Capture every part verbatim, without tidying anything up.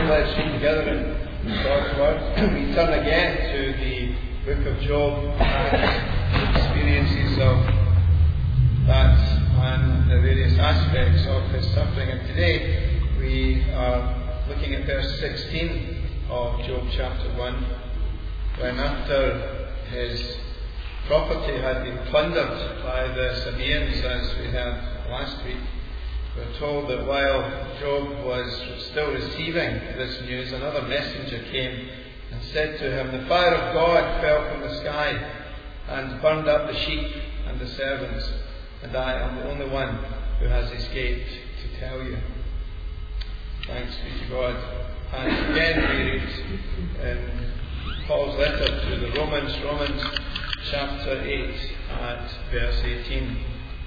Let's read together in God's Word. We turn again to the book of Job and the experiences of that and the various aspects of his suffering. And today we are looking at verse sixteen of Job chapter one, when after his property had been plundered by the Sabaeans, as we had last week, we're told that while Job was still receiving this news, another messenger came and said to him, "The fire of God fell from the sky and burned up the sheep and the servants, and I am the only one who has escaped to tell you." Thanks be to God. And again we read in Paul's letter to the Romans, Romans chapter eight at verse eighteen.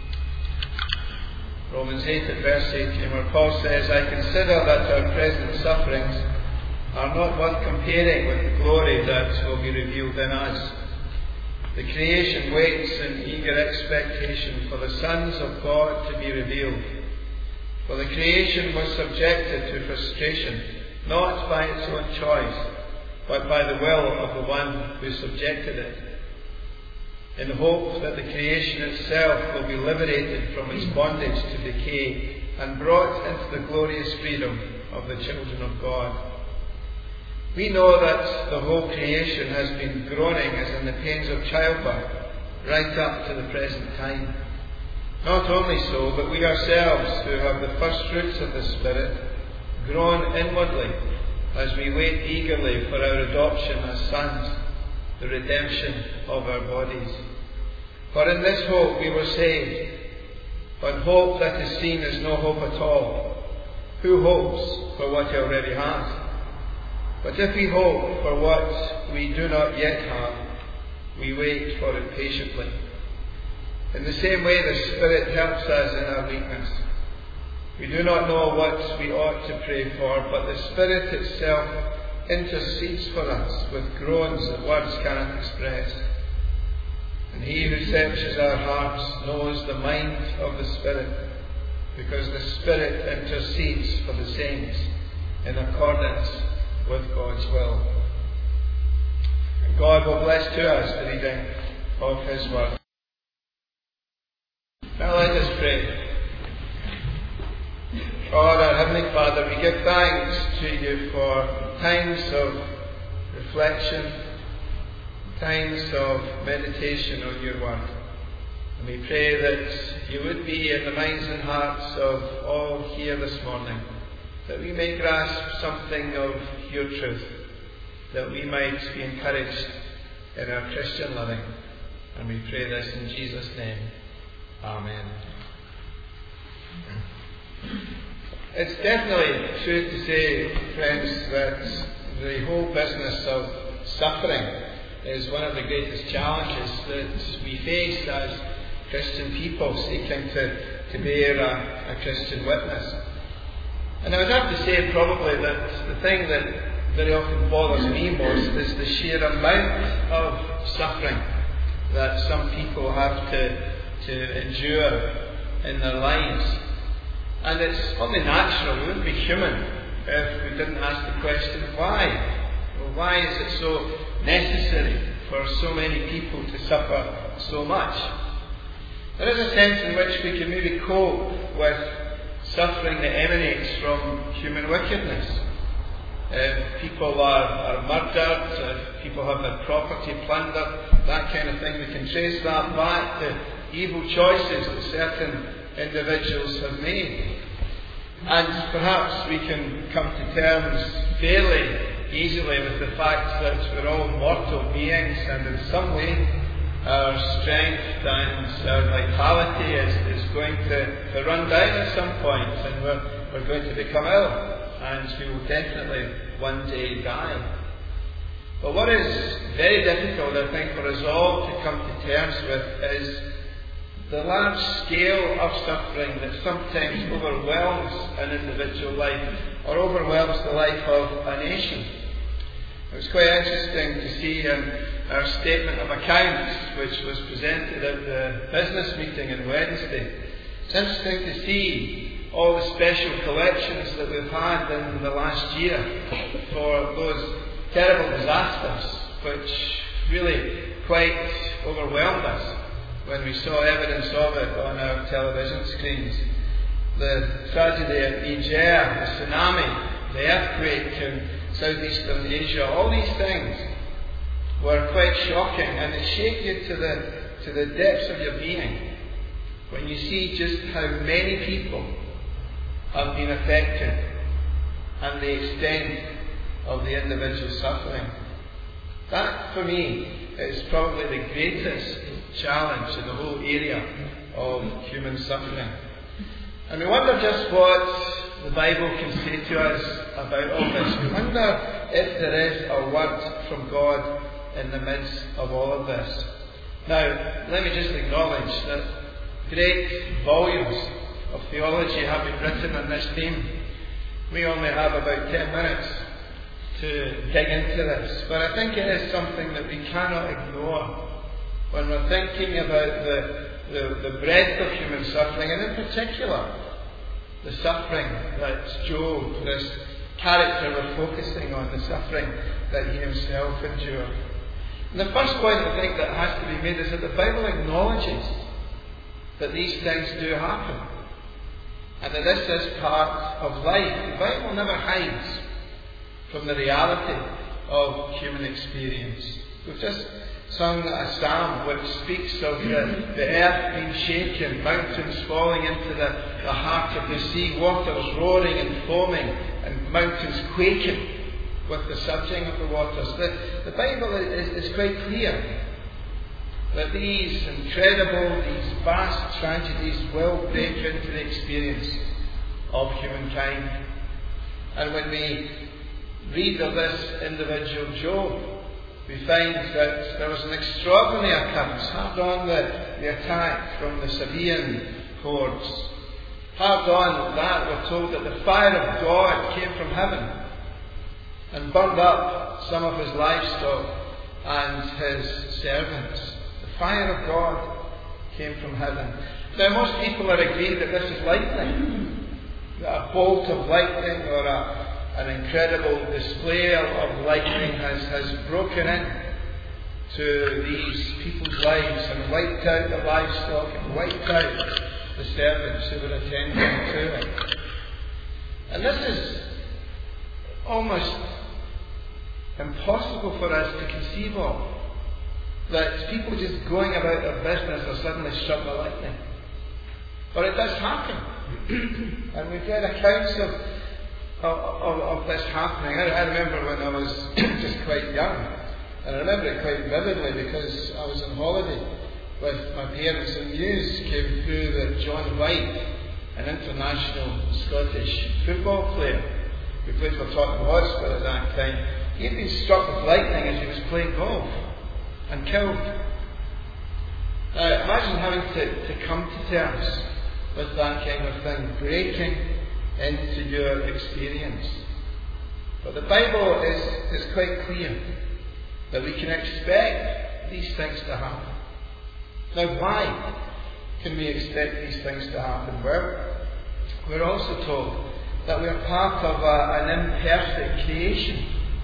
Romans eight at verse eighteen, where Paul says, "I consider that our present sufferings are not worth comparing with the glory that will be revealed in us. The creation waits in eager expectation for the sons of God to be revealed. For the creation was subjected to frustration, not by its own choice, but by the will of the one who subjected it, in hope that the creation itself will be liberated from its bondage to decay and brought into the glorious freedom of the children of God. We know that the whole creation has been groaning as in the pains of childbirth right up to the present time. Not only so, but we ourselves, who have the first fruits of the Spirit, groan inwardly as we wait eagerly for our adoption as sons, the redemption of our bodies. For in this hope we were saved. But hope that is seen is no hope at all. Who hopes for what he already has? But if we hope for what we do not yet have, we wait for it patiently. In the same way, the Spirit helps us in our weakness. We do not know what we ought to pray for, but the Spirit itself intercedes for us with groans that words cannot express. And he who searches our hearts knows the mind of the Spirit, because the Spirit intercedes for the saints in accordance with God's will." And God will bless to us the reading of his word. Now let us pray. God, our Heavenly Father, we give thanks to you for times of reflection, times of meditation on your word. And we pray that you would be in the minds and hearts of all here this morning, that we may grasp something of your truth, that we might be encouraged in our Christian living. And we pray this in Jesus' name. Amen. It's definitely true to say, friends, that the whole business of suffering is one of the greatest challenges that we face as Christian people seeking to, to bear a, a Christian witness. And I would have to say probably that the thing that very often bothers me most is the sheer amount of suffering that some people have to, to endure in their lives. And it's only natural, we wouldn't be human if we didn't ask the question, why? Well, why is it so necessary for so many people to suffer so much? There is a sense in which we can maybe cope with suffering that emanates from human wickedness. If people are, are murdered, if people have their property plundered, that kind of thing, we can trace that back to evil choices that certain individuals have made. And perhaps we can come to terms fairly easily with the fact that we're all mortal beings, and in some way our strength and our vitality is, is going to, to run down at some point, and we're, we're going to become ill, and we will definitely one day die. But what is very difficult, I think, for us all to come to terms with is the large scale of suffering that sometimes overwhelms an individual life or overwhelms the life of a nation. It was quite interesting to see in our statement of accounts, which was presented at the business meeting on Wednesday. It's interesting to see all the special collections that we've had in the last year for those terrible disasters, which really quite overwhelmed us when we saw evidence of it on our television screens. The tragedy at Niger, the tsunami, the earthquake in southeastern Asia, all these things were quite shocking, and they shake you to the to the depths of your being when you see just how many people have been affected and the extent of the individual suffering. That, for me, is probably the greatest challenge in the whole area of human suffering. And we wonder just what the Bible can say to us about all this. We wonder if there is a word from God in the midst of all of this. Now, let me just acknowledge that great volumes of theology have been written on this theme. We only have about ten minutes to dig into this, but I think it is something that we cannot ignore when we're thinking about the, the, the breadth of human suffering, and in particular, the suffering that Job, this character we're focusing on, the suffering that he himself endured. And the first point I think that has to be made is that the Bible acknowledges that these things do happen, and that this is part of life. The Bible never hides from the reality of human experience. We've just sung a psalm which speaks of the, the earth being shaken, mountains falling into the, the heart of the sea, waters roaring and foaming, and mountains quaking with the surging of the waters. The, the Bible is, is quite clear that these incredible, these vast tragedies will break into the experience of humankind. And when we read of this individual Job, we find that there was an extraordinary occurrence. Hard on the, the attack from the Sabaean hordes. Hard on that, we're told that the fire of God came from heaven and burned up some of his livestock and his servants. The fire of God came from heaven. Now, most people are agreed that this is lightning, that a bolt of lightning or a An incredible display of lightning has, has broken in to these people's lives and wiped out the livestock and wiped out the servants who were attending to it. And this is almost impossible for us to conceive of, that people just going about their business are suddenly struck by lightning. But it does happen. And we've read accounts of Of, of, of this happening. I, I remember when I was just quite young, and I remember it quite vividly because I was on holiday with my parents, and news came through that John White, an international Scottish football player who played for Tottenham Hotspur at that time, he had been struck with lightning as he was playing golf and killed. Now imagine having to, to come to terms with that kind of thing, breaking into your experience. But the Bible is, is quite clear that we can expect these things to happen. Now, why can we expect these things to happen? Well, we're also told that we are part of a, an imperfect creation.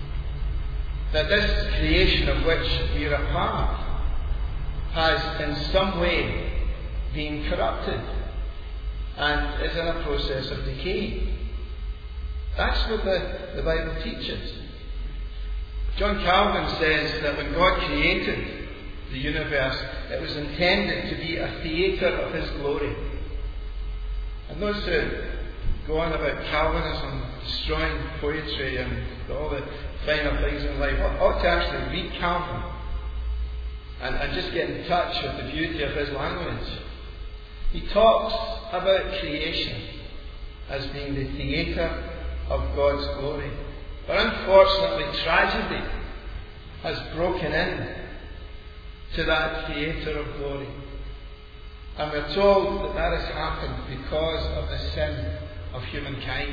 That this creation of which we are a part has in some way been corrupted and is in a process of decay. That's what the, the Bible teaches. John Calvin says that when God created the universe, it was intended to be a theatre of His glory. And those who go on about Calvinism destroying poetry and all the finer things in life ought to actually read Calvin and, and just get in touch with the beauty of his language. He talks about creation as being the theatre of God's glory. But unfortunately, tragedy has broken in to that theatre of glory. And we're told that that has happened because of the sin of humankind.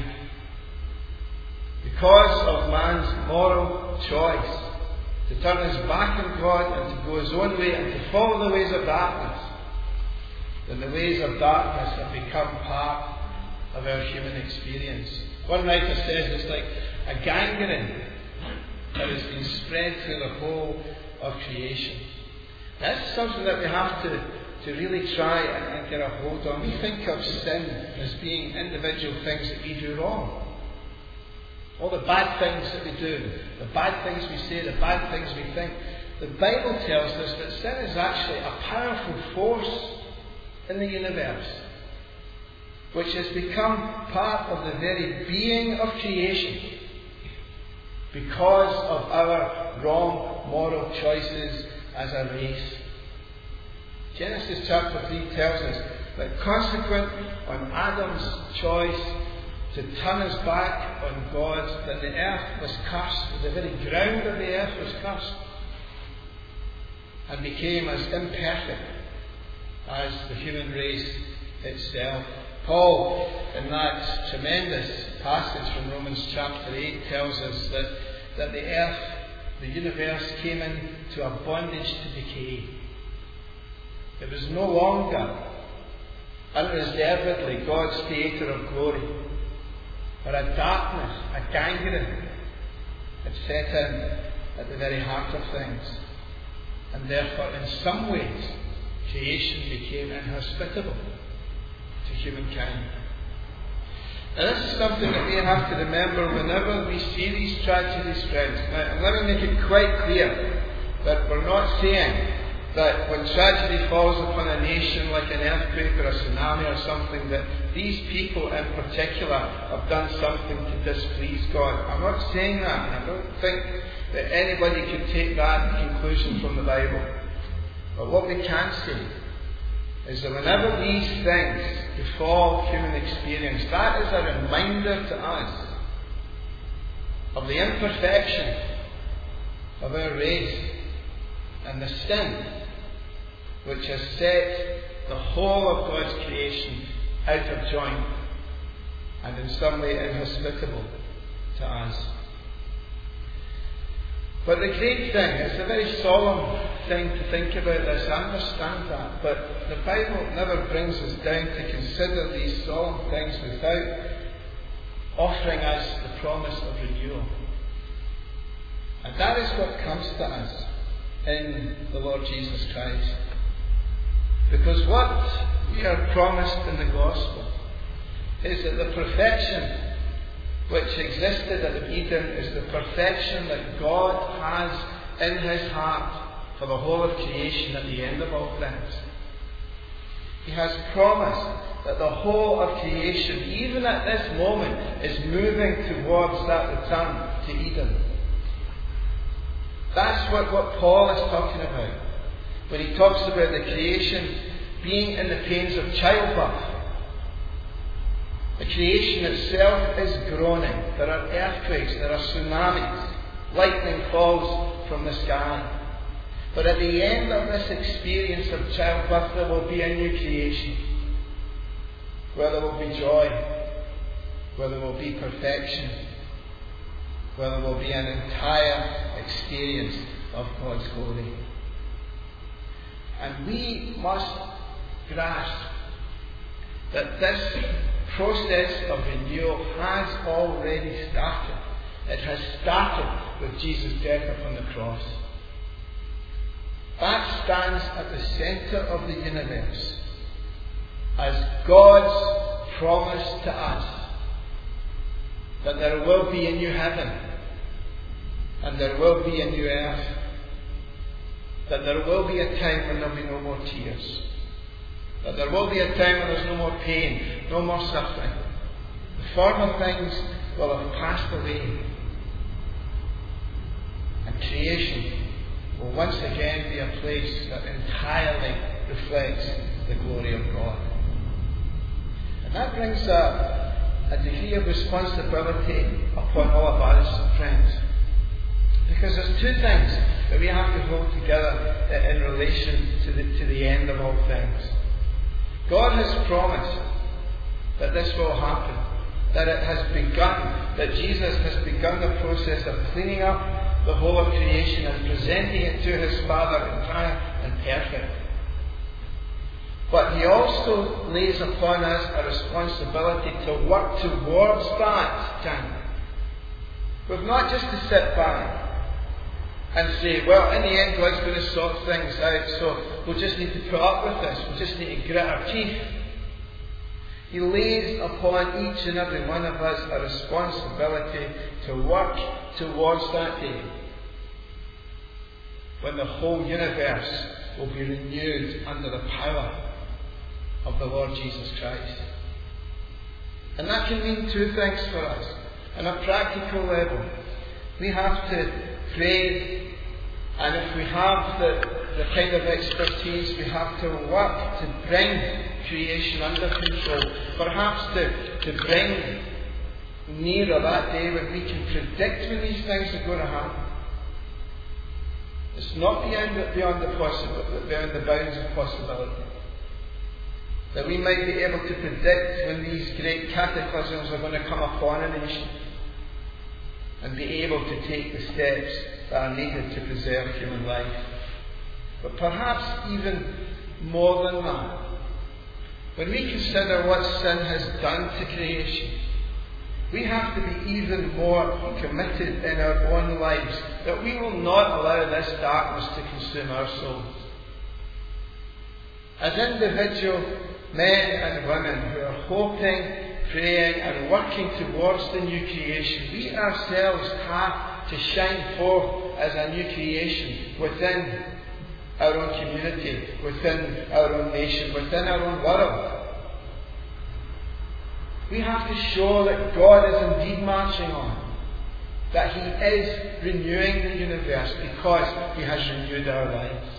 Because of man's moral choice to turn his back on God and to go his own way and to follow the ways of darkness. Then the ways of darkness have become part of our human experience. One writer says it's like a gangrene that has been spread through the whole of creation. That's something that we have to, to really try and, and get a hold on. We think of sin as being individual things that we do wrong. All the bad things that we do, the bad things we say, the bad things we think. The Bible tells us that sin is actually a powerful force in the universe, which has become part of the very being of creation because of our wrong moral choices as a race. Genesis chapter three tells us that consequent on Adam's choice to turn his back on God, that the earth was cursed, the very ground of the earth was cursed, and became as imperfect as the human race itself. Paul, in that tremendous passage from Romans chapter eight, tells us that, that the earth, the universe, came into a bondage to decay. It was no longer unreservedly God's theatre of glory, but a darkness, a gangrene had set in at the very heart of things. And therefore, in some ways, creation became inhospitable to humankind. Now, this is something that we have to remember whenever we see these tragedies, friends. Now, let me make it quite clear that we're not saying that when tragedy falls upon a nation like an earthquake or a tsunami or something, that these people in particular have done something to displease God. I'm not saying that, and I don't think that anybody could take that conclusion from the Bible. But what we can say is that whenever these things befall human experience, that is a reminder to us of the imperfection of our race and the sin which has set the whole of God's creation out of joint and in some way inhospitable to us. But the great thing, it's a very solemn thing to think about this, I understand that, but the Bible never brings us down to consider these solemn things without offering us the promise of renewal. And that is what comes to us in the Lord Jesus Christ. Because what we are promised in the gospel is that the perfection which existed at Eden is the perfection that God has in His heart for the whole of creation at the end of all things. He has promised that the whole of creation, even at this moment, is moving towards that return to Eden. That's what, what Paul is talking about when he talks about the creation being in the pains of childbirth. The creation itself is groaning. There are earthquakes, there are tsunamis, lightning falls from the sky. But at the end of this experience of childbirth, there will be a new creation, where there will be joy, where there will be perfection, where there will be an entire experience of God's glory. And we must grasp that this process of renewal has already started. It has started with Jesus' death upon the cross. That stands at the centre of the universe as God's promise to us that there will be a new heaven and there will be a new earth, that there will be a time when there will be no more tears, that there will be a time when there is no more pain, no more suffering. The former things will have passed away, and creation will once again be a place that entirely reflects the glory of God. And that brings a, a degree of responsibility upon all of us, friends. Because there's two things that we have to hold together in relation to the, to the end of all things. God has promised that this will happen, that it has begun, that Jesus has begun the process of cleaning up the whole of creation and presenting it to His Father entire and perfect. But He also lays upon us a responsibility to work towards that time. We've not just to sit back and say, well, in the end God's going to sort things out, so we'll just need to put up with this, we'll just need to grit our teeth. He lays upon each and every one of us a responsibility to work towards that day when the whole universe will be renewed under the power of the Lord Jesus Christ. And that can mean two things for us. On a practical level, we have to pray, and if we have the, the kind of expertise, we have to work to bring creation under control. Perhaps to, to bring nearer that day when we can predict when these things are going to happen. It's not beyond, beyond the possible, beyond the bounds of possibility. That we might be able to predict when these great cataclysms are going to come upon a nation, and be able to take the steps that are needed to preserve human life. But perhaps even more than that, when we consider what sin has done to creation, we have to be even more committed in our own lives that we will not allow this darkness to consume our souls. As individual men and women who are hoping, praying and working towards the new creation, we ourselves have to shine forth as a new creation within our own community, within our own nation, within our own world. We have to show that God is indeed marching on, that He is renewing the universe because He has renewed our lives.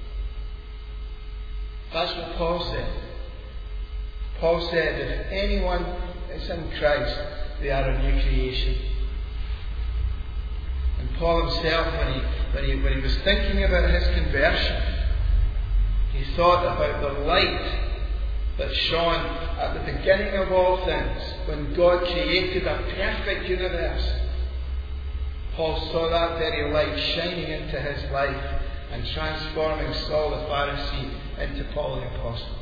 That's what Paul said. Paul said, if anyone is in Christ, they are a new creation. And Paul himself, when he, when he, when he was thinking about his conversion, he thought about the light that shone at the beginning of all things, when God created a perfect universe. Paul saw that very light shining into his life and transforming Saul the Pharisee into Paul the Apostle.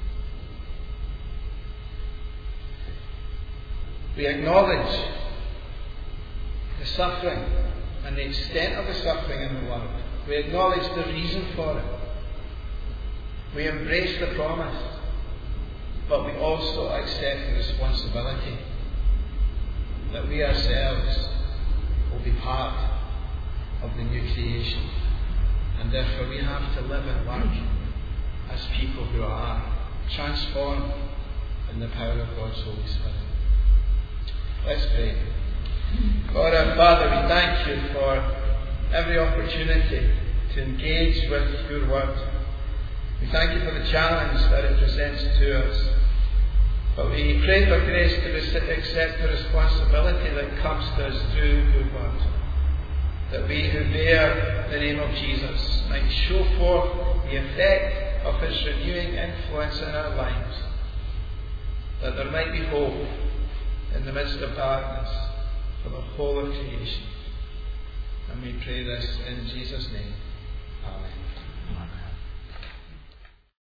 We acknowledge the suffering and the extent of the suffering in the world. We acknowledge the reason for it. We embrace the promise, but we also accept the responsibility that we ourselves will be part of the new creation, and therefore we have to live and work as people who are transformed in the power of God's Holy Spirit. Let's pray. God our Father, we thank You for every opportunity to engage with Your Word. We thank You for the challenge that it presents to us. But we pray for grace to accept the responsibility that comes to us through Your Word. That we who bear the name of Jesus might show forth the effect of His renewing influence in our lives. That there might be hope in the midst of darkness for the whole of creation. And we pray this in Jesus' name. Amen.